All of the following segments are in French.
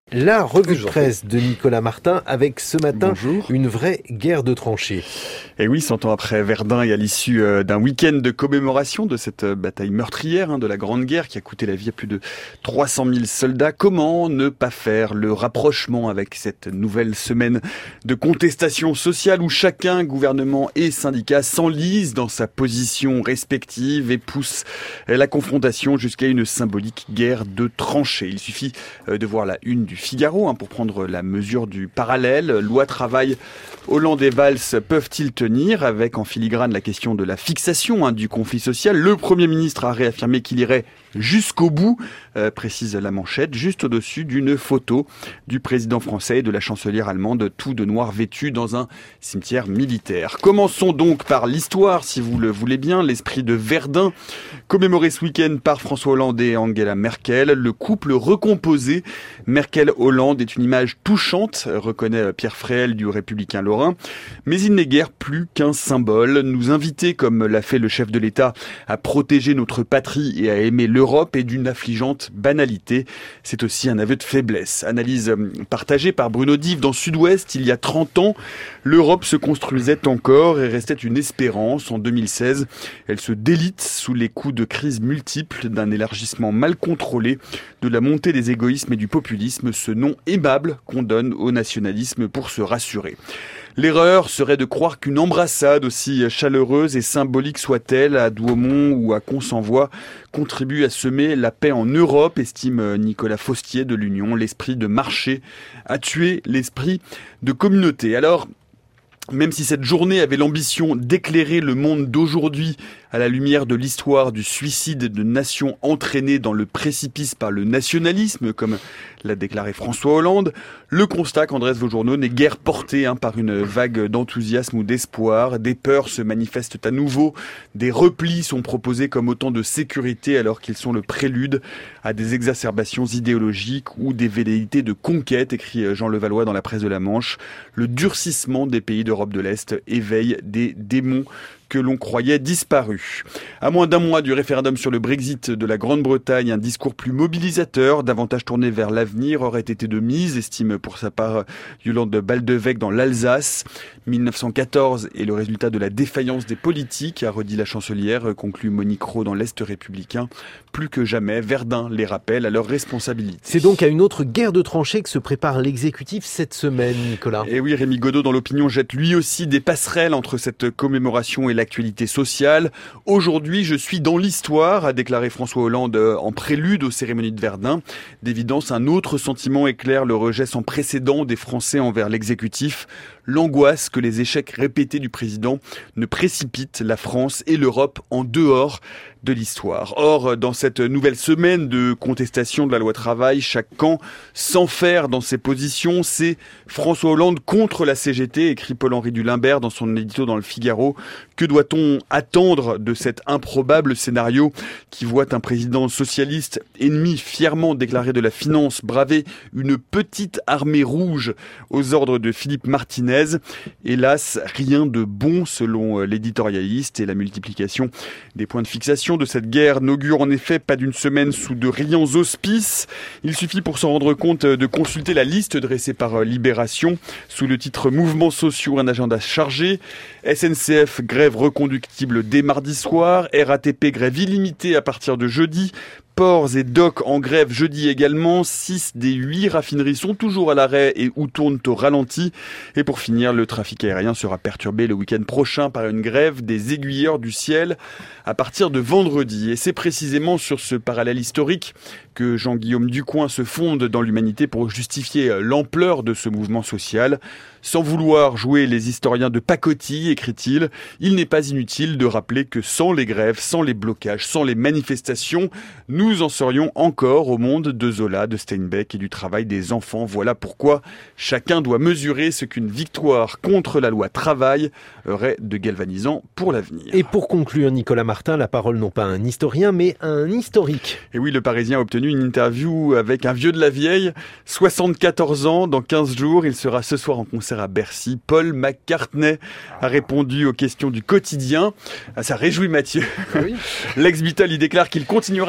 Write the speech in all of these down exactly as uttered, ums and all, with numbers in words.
La revue de presse de Nicolas Martin avec ce matin Bonjour. Une vraie guerre de tranchées. Et oui, cent ans après Verdun et à l'issue d'un week-end de commémoration de cette bataille meurtrière hein, de la Grande Guerre qui a coûté la vie à plus de trois cent mille soldats, comment ne pas faire le rapprochement avec cette nouvelle semaine de contestation sociale où chacun, gouvernement et syndicat, s'enlise dans sa position respective et pousse la confrontation jusqu'à une symbolique guerre de tranchées. Il suffit de voir la une du Figaro hein, pour prendre la mesure du parallèle. Loi travail, Hollande et Valls peuvent-ils tenir, avec en filigrane la question de la fixation hein, du conflit social. Le Premier ministre a réaffirmé qu'il irait jusqu'au bout, euh, précise la manchette, juste au-dessus d'une photo du président français et de la chancelière allemande, tout de noir vêtus dans un cimetière militaire. Commençons donc par l'histoire, si vous le voulez bien, l'esprit de Verdun, commémoré ce week-end par François Hollande et Angela Merkel. Le couple recomposé Merkel-Hollande est une image touchante, reconnaît Pierre Fréhel du Républicain lorrain, mais il n'est guère plus qu'un symbole. Nous inviter, comme l'a fait le chef de l'État, à protéger notre patrie et à aimer l'Europe est d'une affligeante banalité. C'est aussi un aveu de faiblesse. Analyse partagée par Bruno Dive dans Sud-Ouest. Il y a trente ans, l'Europe se construisait encore et restait une espérance. En deux mille seize, elle se délite sous les coups de crise multiples, d'un élargissement mal contrôlé, de la montée des égoïsmes et du populisme, ce nom aimable qu'on donne au nationalisme pour se rassurer. L'erreur serait de croire qu'une embrassade, aussi chaleureuse et symbolique soit-elle, à Douaumont ou à Cons-en-Voie, contribue à semer la paix en Europe, estime Nicolas Faustier de l'Union. L'esprit de marché a tué l'esprit de communauté. Alors, même si cette journée avait l'ambition d'éclairer le monde d'aujourd'hui à la lumière de l'histoire du suicide de nations entraînées dans le précipice par le nationalisme, comme l'a déclaré François Hollande, le constat qu'en dressent vos journaux n'est guère porté hein, par une vague d'enthousiasme ou d'espoir. Des peurs se manifestent à nouveau, des replis sont proposés comme autant de sécurité alors qu'ils sont le prélude à des exacerbations idéologiques ou des velléités de conquête, écrit Jean Levallois dans la presse de la Manche. Le durcissement des pays d'Europe de l'Est éveille des démons que l'on croyait disparu. À moins d'un mois du référendum sur le Brexit de la Grande-Bretagne, un discours plus mobilisateur, davantage tourné vers l'avenir, aurait été de mise, estime pour sa part Yolande Baldeweg dans l'Alsace. mille neuf cent quatorze est le résultat de la défaillance des politiques, a redit la chancelière, conclut Monique Roux dans l'Est républicain. Plus que jamais, Verdun les rappelle à leur responsabilité. C'est donc à une autre guerre de tranchées que se prépare l'exécutif cette semaine, Nicolas. Et oui, Rémi Godot dans l'Opinion jette lui aussi des passerelles entre cette commémoration et l'actualité sociale. Aujourd'hui, je suis dans l'histoire, a déclaré François Hollande en prélude aux cérémonies de Verdun. D'évidence, un autre sentiment éclaire le rejet sans précédent des Français envers l'exécutif. L'angoisse que les échecs répétés du président ne précipitent la France et l'Europe en dehors de l'histoire. Or, dans cette nouvelle semaine de contestation de la loi travail, chaque camp s'enferre dans ses positions. C'est François Hollande contre la C G T, écrit Paul-Henri Dulimbert dans son édito dans le Figaro. Que doit-on attendre de cet improbable scénario qui voit un président socialiste ennemi fièrement déclaré de la finance braver une petite armée rouge aux ordres de Philippe Martinez? Hélas, rien de bon selon l'éditorialiste, et la multiplication des points de fixation de cette guerre n'augure en effet pas d'une semaine sous de riants auspices. Il suffit pour s'en rendre compte de consulter la liste dressée par Libération sous le titre Mouvements sociaux, un agenda chargé. S N C F, grève reconductible dès mardi soir. R A T P, grève illimitée à partir de jeudi. Ports et docks en grève jeudi également. Six des huit raffineries sont toujours à l'arrêt et ou tournent au ralenti. Et pour finir, le trafic aérien sera perturbé le week-end prochain par une grève des aiguilleurs du ciel à partir de vendredi. Et c'est précisément sur ce parallèle historique que Jean-Guillaume Ducoing se fonde dans l'Humanité pour justifier l'ampleur de ce mouvement social. Sans vouloir jouer les historiens de pacotille, écrit-il, il n'est pas inutile de rappeler que sans les grèves, sans les blocages, sans les manifestations, nous en serions encore au monde de Zola, de Steinbeck et du travail des enfants. Voilà pourquoi chacun doit mesurer ce qu'une victoire contre la loi travail aurait de galvanisant pour l'avenir. Et pour conclure, Nicolas Martin, la parole non pas à un historien, mais à un historique. Et oui, le Parisien a obtenu une interview avec un vieux de la vieille, soixante-quatorze ans, dans quinze jours, il sera ce soir en concert à Bercy. Paul McCartney a répondu aux questions du quotidien. Ah, ça réjouit Mathieu. Oui. L'ex-Beatle y déclare qu'il continuera à chanter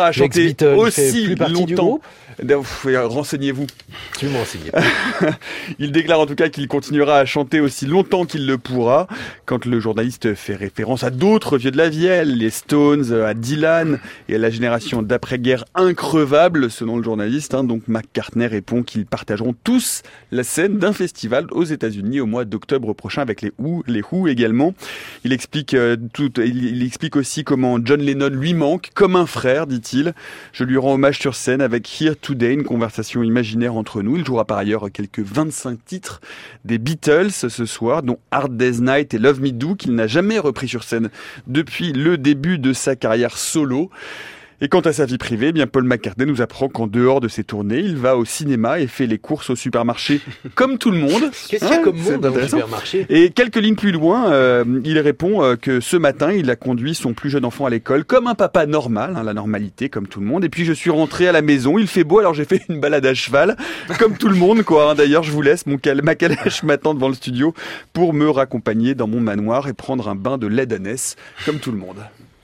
Beatles aussi fait plus partie du longtemps. groupe. Renseignez-vous. Tu m'en renseignes. Il déclare en tout cas qu'il continuera à chanter aussi longtemps qu'il le pourra. Quand le journaliste fait référence à d'autres vieux de la vieille, les Stones, à Dylan et à la génération d'après-guerre increvable, selon le journaliste, hein, donc McCartney répond qu'ils partageront tous la scène d'un festival aux États-Unis au mois d'octobre prochain avec les Who, les Who également. Il explique euh, tout, il, il explique aussi comment John Lennon lui manque comme un frère, dit-il. Je lui rends hommage sur scène avec Here Today, une conversation imaginaire entre nous. Il jouera par ailleurs quelques vingt-cinq titres des Beatles ce soir, dont Hard Day's Night et Love Me Do, qu'il n'a jamais repris sur scène depuis le début de sa carrière solo. Et quant à sa vie privée, eh bien Paul McCartney nous apprend qu'en dehors de ses tournées, il va au cinéma et fait les courses au supermarché comme tout le monde. Qu'est-ce qu'il y a hein, comme monde dans le supermarché? Et quelques lignes plus loin, euh, il répond euh, que ce matin, il a conduit son plus jeune enfant à l'école comme un papa normal, hein, la normalité comme tout le monde. Et puis je suis rentré à la maison, il fait beau, alors j'ai fait une balade à cheval comme tout le monde, quoi. Hein. D'ailleurs, je vous laisse, mon cal- ma calèche m'attend devant le studio pour me raccompagner dans mon manoir et prendre un bain de lait d'ânesse comme tout le monde.